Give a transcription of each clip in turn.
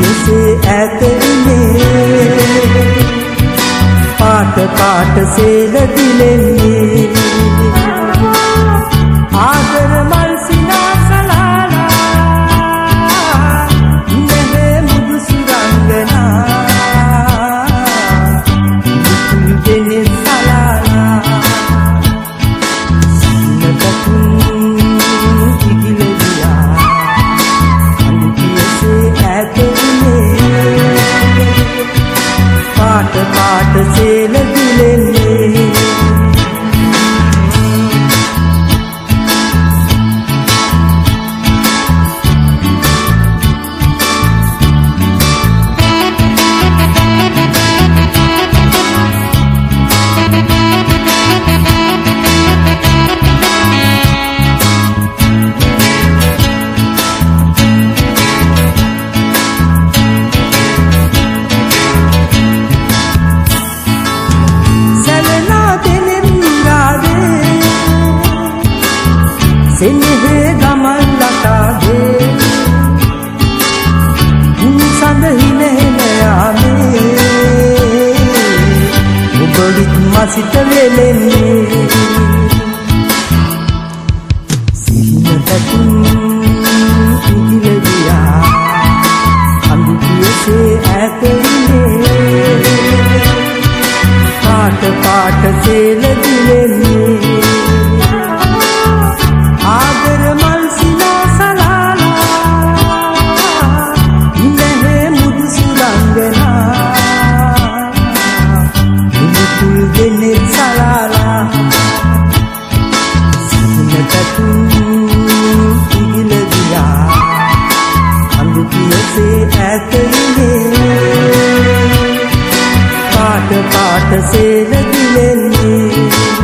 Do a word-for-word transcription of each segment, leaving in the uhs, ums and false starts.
පියසේ ඇතෙන්නේ පාට පාට සේල දිලෙන්නේ ආදර මල් සිනාසලාලා ඉන්නේ මුදු සුරංගනා මුතුල් දෙනේ සලාලා සිනකතුන් ඉගිලෙවියා අඳු පියසේ ඇතෙන්නේ පාට පාට සේල දිලෙන්නේ සෙනෙහේ ගමන් ලතාවේ සඳ හිනහෙන යාමේ ඔබවිත් මසිත වෙලෙන්නේ සිහිනටතුන් ඉගිලවියා අඳු පියසේ ඇතෙන්නේ පාට පාට සේල දිලෙන්නේ ආදර මල් සිනාසලාලා ඉන්නේ මුදු සුරංගනා මුතුල් දෙනේ සලාලා සිනකතුන් ඉගිලවියා අඳු පියසේ ඇතෙන්නේ පාට පාට සේල දිලෙන්නේ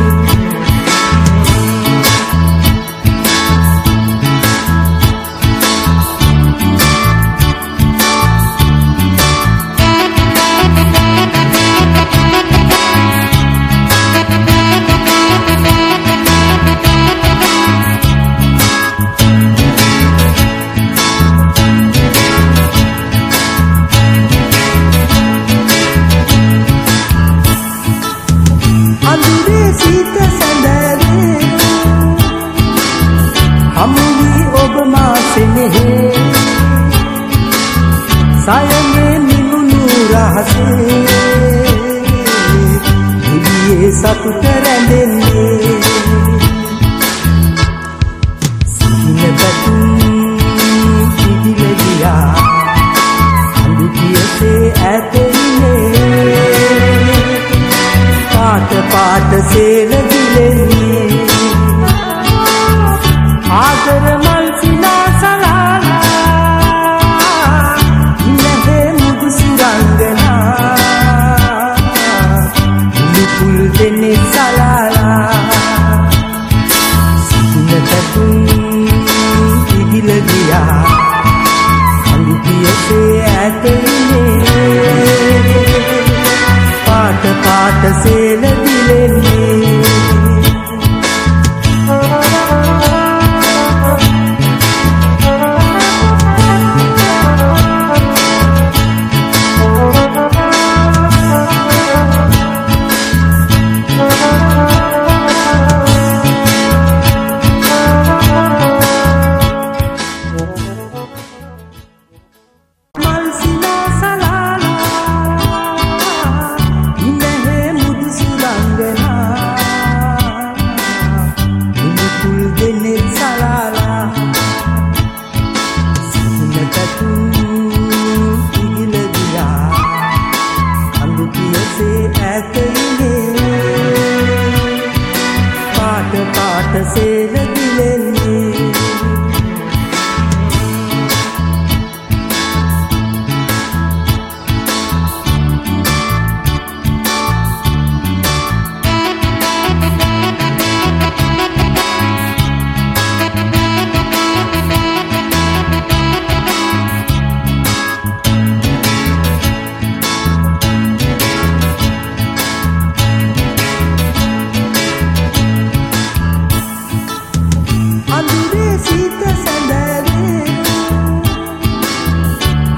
අඳුරේ සීත සැඳවේ හමුවී ඔබ මා සෙනෙහේ සයනේ නිමුණු රහසේ දිවියේ සතුට රැඳෙන්නේ සිහිනකතුන් ඉගිලවියා අඳු පියසේ ඇතෙන්නේ පාට පාට සේල දිලෙන්නේ ආදර මල් සිනාසලාලා ඉන්නේ මුදු සුරංගනා මුතුල් දෙනේ සලාලා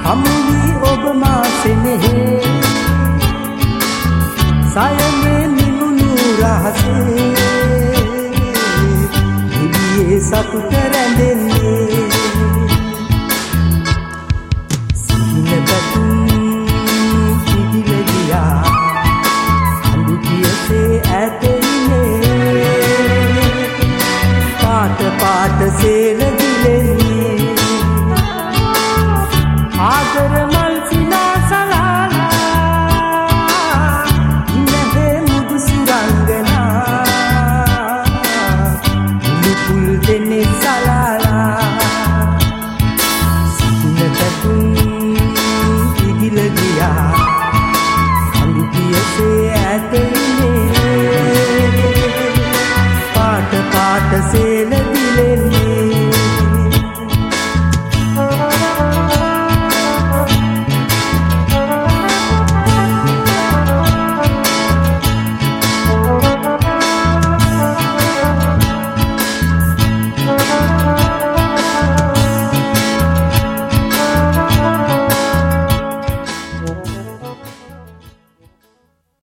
හමුවී ඔබ මා සෙනෙහේ සයමේ නිමුණු රහසේ නිවියේ සතුට රැඳෙන්නේ